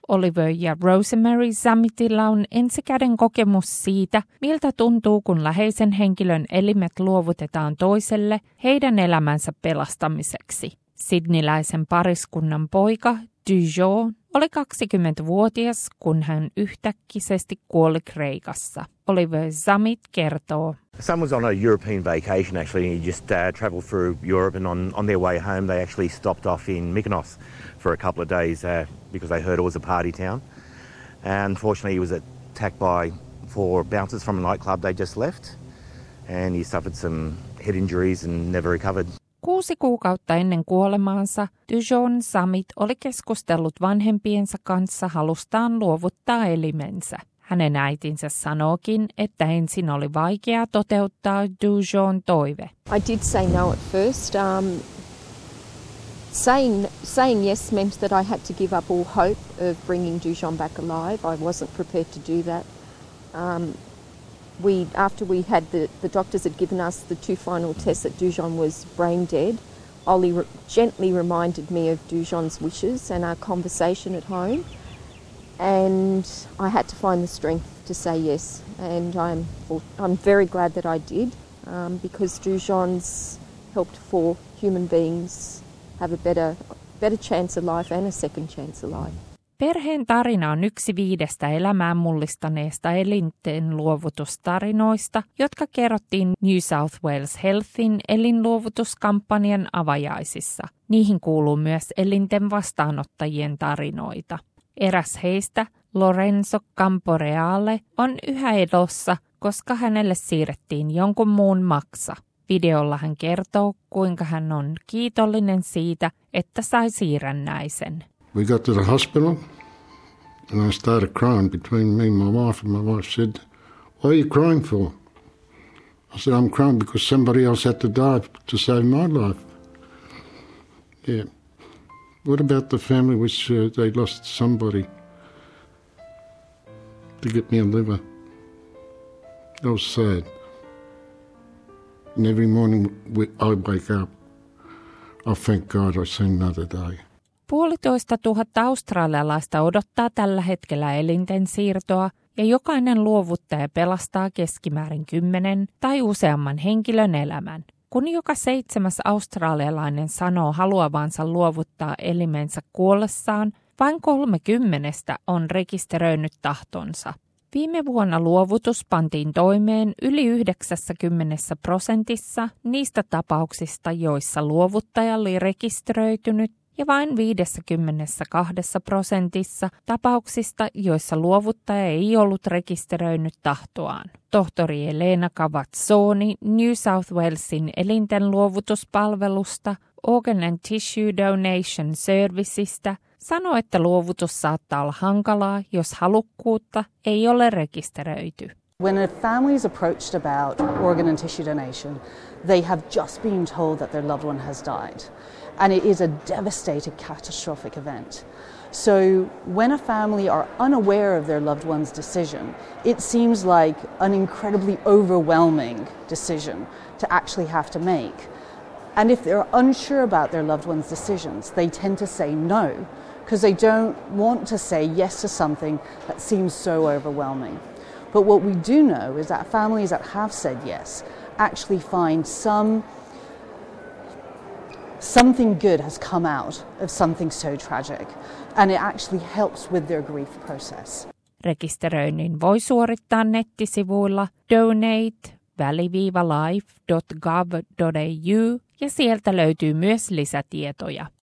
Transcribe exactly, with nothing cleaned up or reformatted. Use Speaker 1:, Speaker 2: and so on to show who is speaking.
Speaker 1: Oliver ja Rosemary Zammitilla on ensikäden kokemus siitä, miltä tuntuu, kun läheisen henkilön elimet luovutetaan toiselle heidän elämänsä pelastamiseksi. Sydneyläisen pariskunnan poika Dujon oli kaksikymmentävuotias, kun hän yhtäkkisesti kuoli Kreikassa. Oliver Zammit kertoo.
Speaker 2: Son was on a European vacation actually, and he just uh, travelled through Europe, and on, on their way home they actually stopped off in Mykonos for a couple of days uh, because they heard it was a party town. And unfortunately he was attacked by four bouncers from a nightclub they just left, and he suffered some head injuries and never recovered.
Speaker 1: Kuusi kuukautta ennen kuolemaansa Dujon Zammit oli keskustellut vanhempiensa kanssa halustaan luovuttaa elimensä. Hänen äitinsä sanookin, että ensin oli vaikea toteuttaa Dujon toive.
Speaker 3: I did say no at first. Um, saying, saying yes meant that I had to give up all hope of bringing Dujon back alive. I wasn't prepared to do that. Um, we, after we had the, the doctors had given us the two final tests that Dujon was brain dead, Ollie re- gently reminded me of Dujon's wishes and our conversation at home. And I had to find the strength to say yes, and I'm I'm very glad that I did, um, because Dujon's helped four human beings have a better better chance of life and a second chance of life.
Speaker 1: Perheen tarina on yksi viidestä elämään mullistaneesta elinten luovutustarinoista, jotka kerrottiin New South Wales Healthin elinluovutuskampanjan avajaisissa. Niihin kuuluu myös elinten vastaanottajien tarinoita. Eräs heistä, Lorenzo Camporeale, on yhä elossa, koska hänelle siirrettiin jonkun muun maksa. Videolla hän kertoo, kuinka hän on kiitollinen siitä, että sai siirrännäisen.
Speaker 4: We got to the hospital and I started crying between me and my wife, and my wife said, "What are you crying for?" I said, "I'm crying because somebody else had to die to save my life." Yeah. What about the family which uh, they lost somebody to get me a liver? That was sad. And every morning we, I wake up, I thank God I seen another day.
Speaker 1: Puolitoista tuhatta australialaista odottaa tällä hetkellä elinten siirtoa, ja jokainen luovuttaja pelastaa keskimäärin kymmenen tai useamman henkilön elämän. Kun joka seitsemäs australialainen sanoo haluavansa luovuttaa elimensä kuollessaan, vain kolmekymmentä on rekisteröinyt tahtonsa. Viime vuonna luovutus pantiin toimeen yli yhdeksänkymmentä prosentissa niistä tapauksista, joissa luovuttaja oli rekisteröitynyt, ja vain viisikymmentäkaksi prosentissa tapauksista, joissa luovuttaja ei ollut rekisteröinyt tahtoaan. Tohtori Elena Cavazzoni New South Walesin elinten luovutuspalvelusta Organ and Tissue Donation Servicesista sanoi, että luovutus saattaa olla hankalaa, jos halukkuutta ei ole rekisteröity.
Speaker 5: When a family is approached about organ and tissue donation, they have just been told that their loved one has died. And it is a devastating, catastrophic event. So when a family are unaware of their loved one's decision, it seems like an incredibly overwhelming decision to actually have to make. And if they're unsure about their loved one's decisions, they tend to say no, because they don't want to say yes to something that seems so overwhelming. But what we do know is that families that have said yes actually find some something good has come out of something so tragic, and it actually helps with their grief process.
Speaker 1: Rekisteröinnin voi suorittaa nettisivuilla donate life dot gov dot a u ja sieltä löytyy myös lisätietoja.